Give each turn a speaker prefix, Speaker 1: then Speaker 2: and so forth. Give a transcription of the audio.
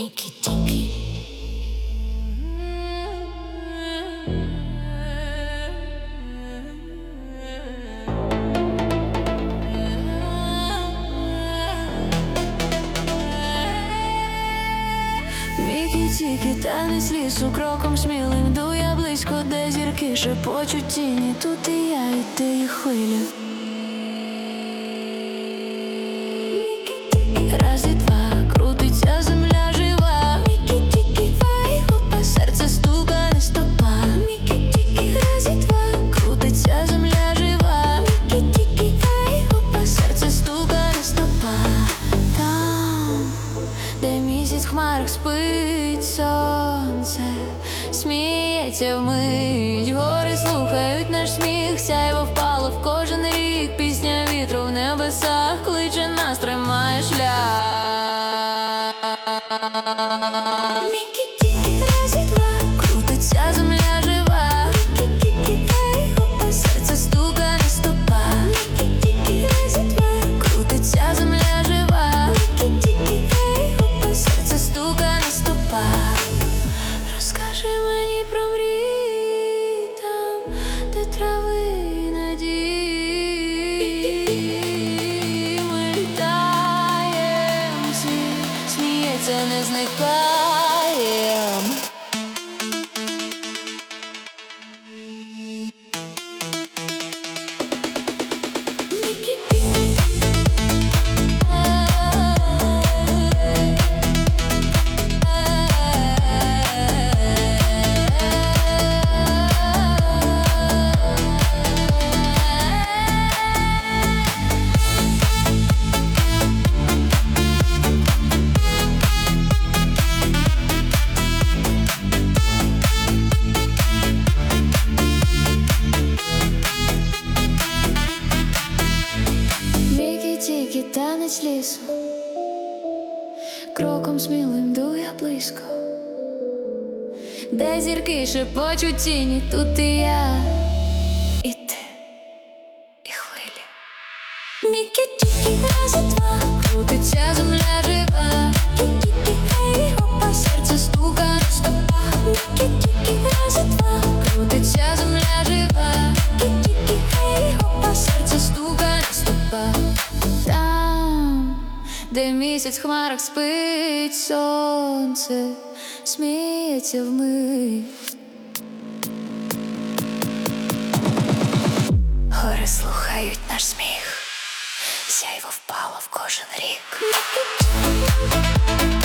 Speaker 1: Тільки танець лісу, кроком смілим йду я близько, де зірки шепочуть тіні. Тут і я, і ти, і хвилі. Раз і два, крутиться земля жива. Мікі-тікі-фай, хопа, серце стукане стопа. Мікі-тікі, раз і два, крутиться земля жива. Мікі-тікі-фай, хопа, серце стукане стопа. Там, де місяць в хмарах спить, сонце сміється вмить, гори слухають наш сміх, сяйво впало в кожен рік, пісня вітру в небесах кличе нас, тримає шлях. Мікі-тікі, раз і два, крутиться земля жива. Мікі-тікі-фай, хопа, серце стукане стопа. Мікі-тікі, раз і два, крутиться земля жива. Мікі-тікі-фай, хопа, серце стукане стопа. Розкажи мені про мрії там, де трави надії. Ми літаєм, світ сміється, не зникаєм. Тільки танець лісу, кроком смілим йду я близько, де зірки шепочуть тіні. Тут і я, і ти, і хвилі. Мікі-тікі, раз і два, крутиться земля жива. Мікі-тікі, хопа, серце стукане стопа. Мікі-тікі, раз і два, крутиться земля жива. Мікі-тікі, хопа, серце стукане стопа. Там, де місяць в хмарах спить, сонце сміється вмить. Гори слухають наш сміх, сяйво впало в кожен рік.